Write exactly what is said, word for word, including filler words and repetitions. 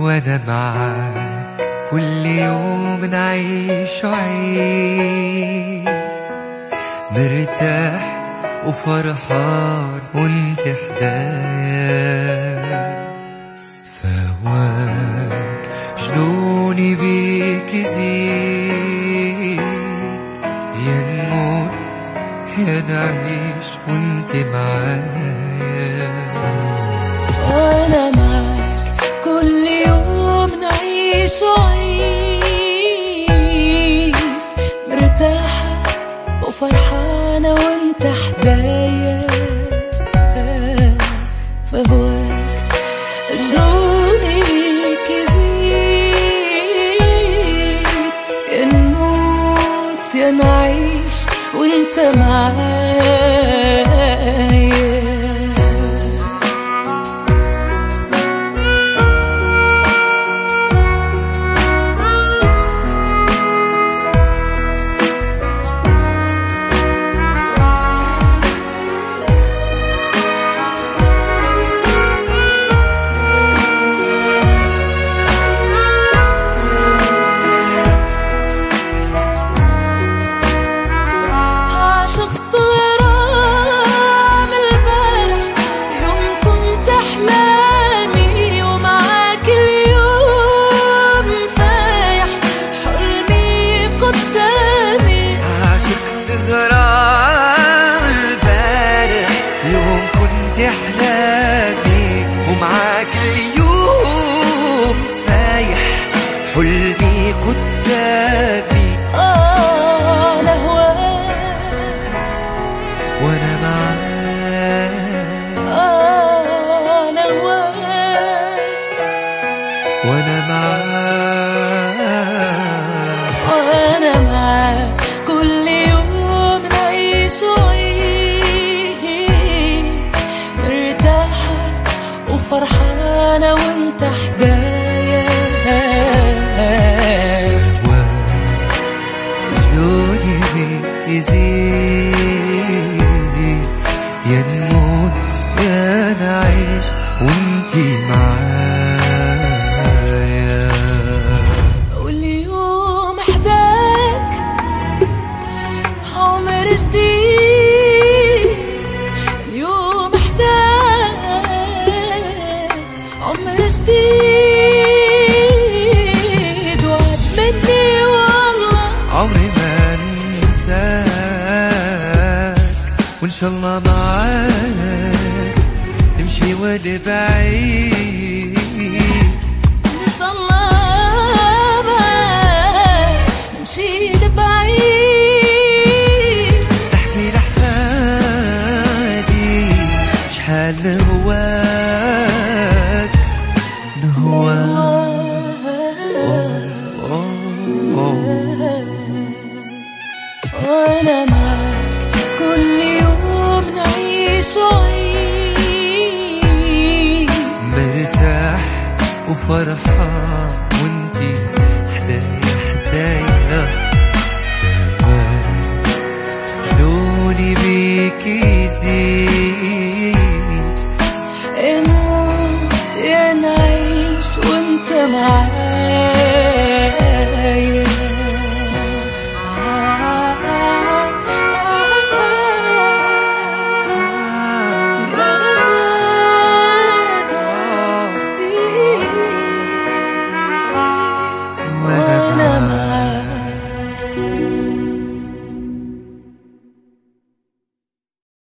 وانا معاك كل يوم نعيش عيد، مرتاح وفرحان وانت حدايا. فهواك جنوني بيك يزيد، يا نموت يا نعيش وانت معايا. وانا معاك كل يوم نعيش عيد، مرتاحة وفرحانة وانت حدايا. فهواك جنوني بيك يزيد، يا نموت يا نعيش وانت معايا. أحلامي ومعاك اليوم فايح، حلمي قدامي. آه أنا هواك وأنا معاك. آه أنا هواك وأنا معاك. وأنا معاك كل يوم نعيش فرحانة وانت حدايا. جنوني بيك يزيد، يا نموت يا نعيش وانتي معايا. واليوم حداك عمر جديد، اليوم عمر جديد، وعد مني والله عمري ما انساك، وان شاء الله معاك نمشي ولبعيد. ان شاء الله معاك نمشي لبعيد، نحكي لأحفادي شحال هواك نهواك. وانا معاك كل يوم نعيش عيد، مرتاح وفرحان وانتي حدايا حدايا. فهواك جنوني بيك يزيد،